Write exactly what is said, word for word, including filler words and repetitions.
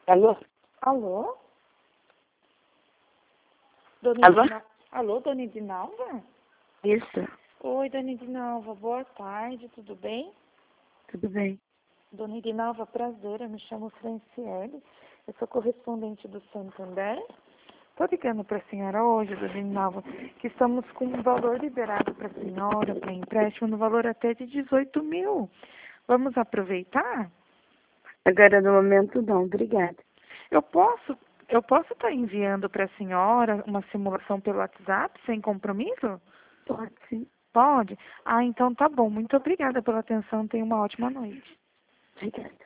Alô? Alô? Dona Alô? Edina... Alô, dona Edinalva? Isso, Oi, dona Edinalva, boa tarde, tudo bem? tudo bem. Dona Edinalva, prazer, eu me chamo Franciele, eu sou correspondente do Santander. Estou ligando para a senhora hoje, dona Edinalva, que estamos com um valor liberado para a senhora, para empréstimo, no valor até de dezoito mil. Vamos aproveitar? Agora, no momento, não, obrigada. Eu posso eu posso estar enviando para a senhora uma simulação pelo WhatsApp, sem compromisso? Pode sim. Pode? Ah, então tá bom. Muito obrigada pela atenção. Tenha uma ótima noite. Obrigada.